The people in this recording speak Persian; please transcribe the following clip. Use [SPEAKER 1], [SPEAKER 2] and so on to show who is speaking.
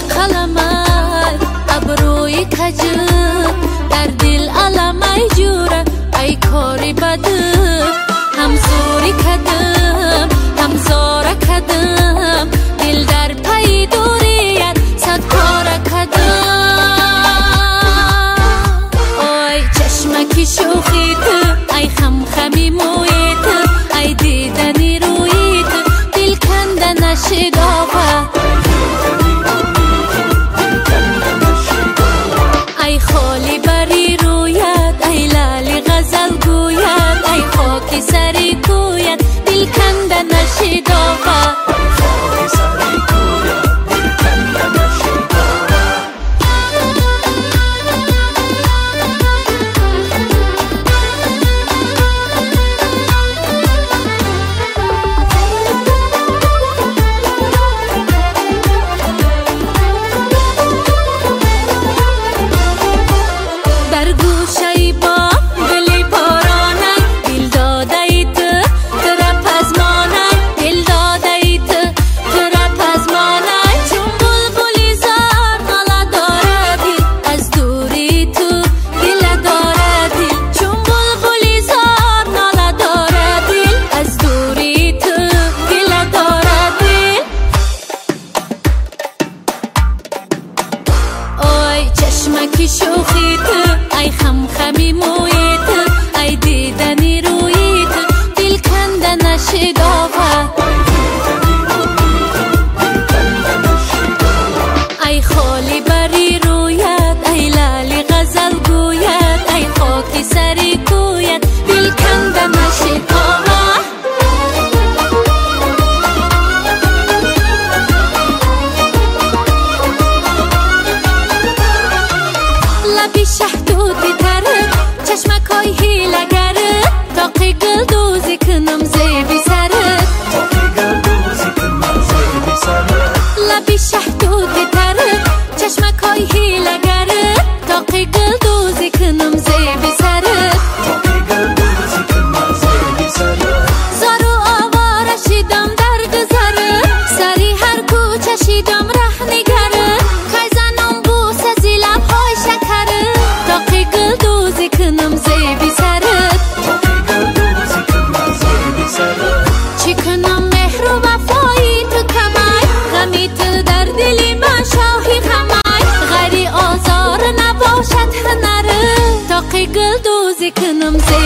[SPEAKER 1] قلمت ابروی کجم در دل علم ای جوره ای کاری بدم هم زوری کدم هم زاره کدم دل در پی دوریت صد کاره کدم ای چشمکی شوخیت ای خمخمی مویت ای دیدنی رویت دل کنده نشدافه ای خالی بری رویت ای لالی غزل گوید ای خاکی سری گوید دل کنده نشدافه چشمکی شوخیت ای خمخمی مویت ای دیدنی رویت دل کنده نشدافه ای خالی بری رویت ای لالی غزل گوید ای خاکی سری گوید دل کنده نشدافه لبی شهدودی تره چشمکای هیلگره تاقی گل دوزی کنم زیبی سره لبی شهدودی تره چشمکای هیلگره تاقی گل دوزی کنم زیبی سره زارو آواره شیدم در گذره سری هر کوچه شیدم ره نگره کای زنم بوسه زی لبهای شکره تاقی گل دوزی کنم زیبی سره چی کنم مهر و وفایی تو کمای غمی تو در دلی من شاهی غمای غری آزار نباشد هنره تاقی گل دوزی کنم زیبی